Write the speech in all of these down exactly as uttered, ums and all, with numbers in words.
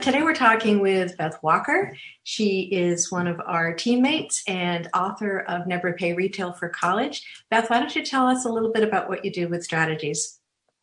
Today we're talking with Beth Walker. She is one of our teammates and author of Never Pay Retail for College. Beth, why don't you tell us a little bit about what you do with Strategies?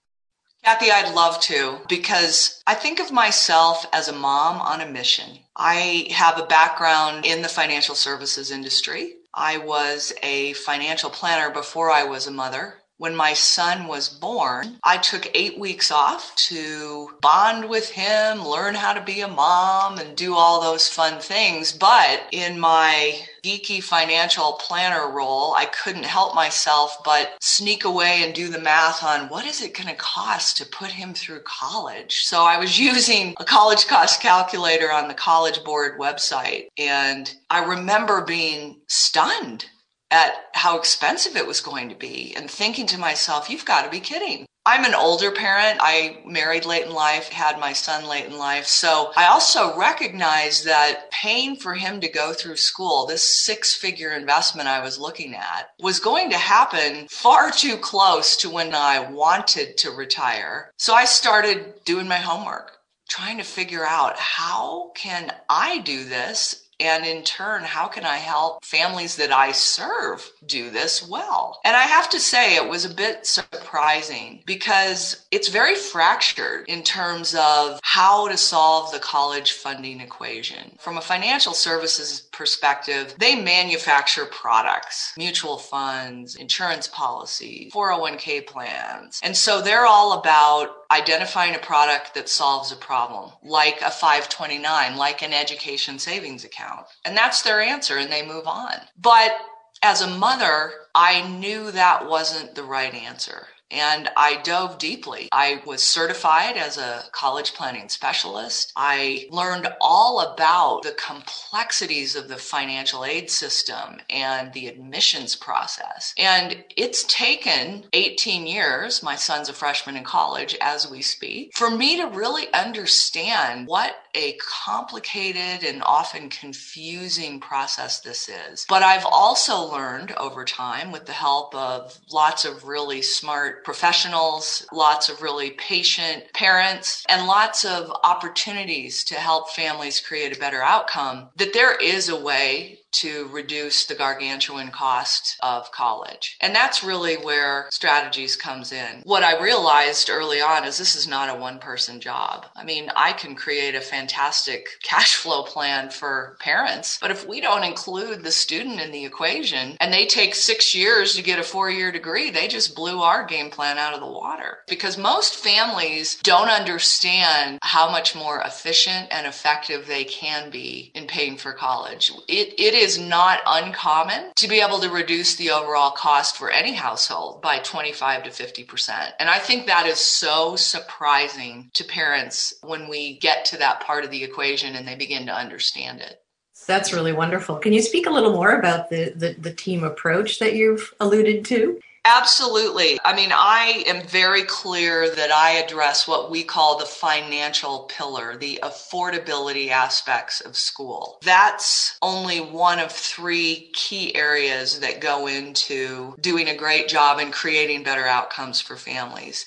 Kathy, I'd love to, because I think of myself as a mom on a mission. I have a background in the financial services industry. I was a financial planner before I was a mother. When my son was born, I took eight weeks off to bond with him, learn how to be a mom, and do all those fun things. But in my geeky financial planner role, I couldn't help myself but sneak away and do the math on what is it going to cost to put him through college. So I was using a college cost calculator on the College Board website, and I remember being stunned at how expensive it was going to be and thinking to myself, you've got to be kidding. I'm an older parent. I married late in life, had my son late in life. So I also recognize that paying for him to go through school, this six-figure investment I was looking at, was going to happen far too close to when I wanted to retire. So I started doing my homework, trying to figure out how can I do this? And in turn, how can I help families that I serve do this well? And I have to say, it was a bit surprising because it's very fractured in terms of how to solve the college funding equation. From a financial services perspective, they manufacture products, mutual funds, insurance policies, four oh one k plans. And so they're all about identifying a product that solves a problem, like a five twenty-nine, like an education savings account. And that's their answer, and they move on. But as a mother, I knew that wasn't the right answer. And I dove deeply. I was certified as a college planning specialist. I learned all about the complexities of the financial aid system and the admissions process. And it's taken eighteen years, my son's a freshman in college as we speak, for me to really understand what a complicated and often confusing process this is. But I've also learned over time, with the help of lots of really smart professionals, lots of really patient parents, and lots of opportunities to help families create a better outcome, that there is a way to reduce the gargantuan cost of college. And that's really where Strategies comes in. What I realized early on is this is not a one-person job. I mean, I can create a fantastic cash flow plan for parents, but if we don't include the student in the equation and they take six years to get a four-year degree, they just blew our game plan out of the water. Because most families don't understand how much more efficient and effective they can be in paying for college. It, it is is not uncommon to be able to reduce the overall cost for any household by twenty-five to fifty percent. And I think that is so surprising to parents when we get to that part of the equation and they begin to understand it. That's really wonderful. Can you speak a little more about the, the, the team approach that you've alluded to? Absolutely. I mean, I am very clear that I address what we call the financial pillar, the affordability aspects of school. That's only one of three key areas that go into doing a great job in creating better outcomes for families.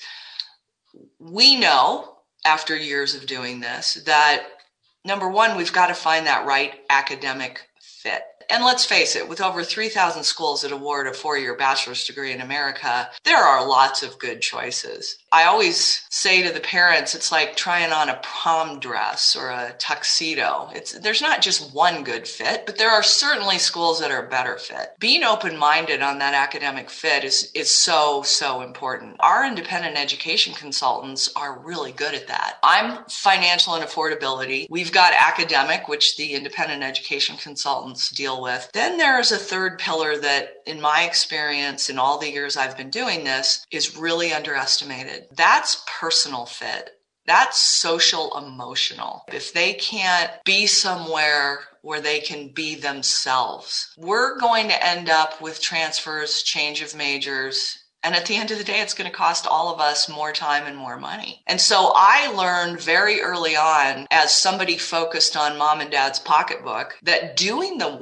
We know, after years of doing this, that number one, we've got to find that right academic fit. And let's face it, with over three thousand schools that award a four-year bachelor's degree in America, there are lots of good choices. I always say to the parents, it's like trying on a prom dress or a tuxedo. It's, there's not just one good fit, but there are certainly schools that are a better fit. Being open-minded on that academic fit is, is so, so important. Our independent education consultants are really good at that. I'm financial and affordability. We've got academic, which the independent education consultants deal with. Then there's a third pillar that, in my experience, in all the years I've been doing this, is really underestimated. That's personal fit. That's social emotional. If they can't be somewhere where they can be themselves, we're going to end up with transfers, change of majors, and at the end of the day, it's going to cost all of us more time and more money. And so I learned very early on, as somebody focused on mom and dad's pocketbook, that doing the work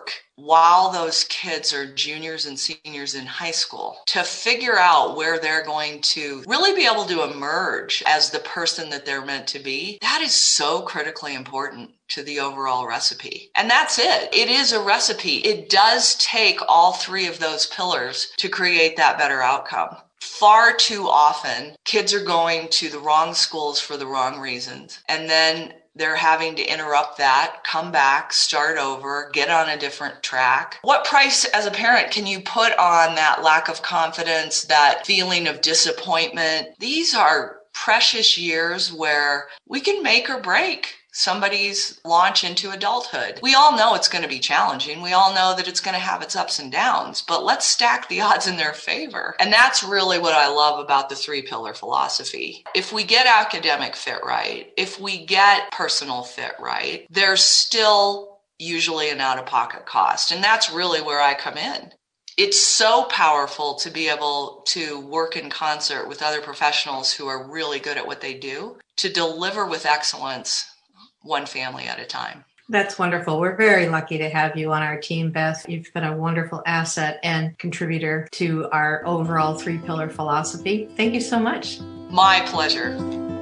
while those kids are juniors and seniors in high school to figure out where they're going to really be able to emerge as the person that they're meant to be. That is so critically important to the overall recipe. And that's it. It is a recipe. It does take all three of those pillars to create that better outcome. Far too often, kids are going to the wrong schools for the wrong reasons. And then they're having to interrupt that, come back, start over, get on a different track. What price as a parent can you put on that lack of confidence, that feeling of disappointment? These are precious years where we can make or break somebody's launch into adulthood. We all know it's going to be challenging. We all know that it's going to have its ups and downs, but let's stack the odds in their favor. And that's really what I love about the three pillar philosophy. If we get academic fit right, if we get personal fit right, there's still usually an out-of-pocket cost. And that's really where I come in. It's so powerful to be able to work in concert with other professionals who are really good at what they do to deliver with excellence, one family at a time. That's wonderful. We're very lucky to have you on our team, Beth. You've been a wonderful asset and contributor to our overall three-pillar philosophy. Thank you so much. My pleasure.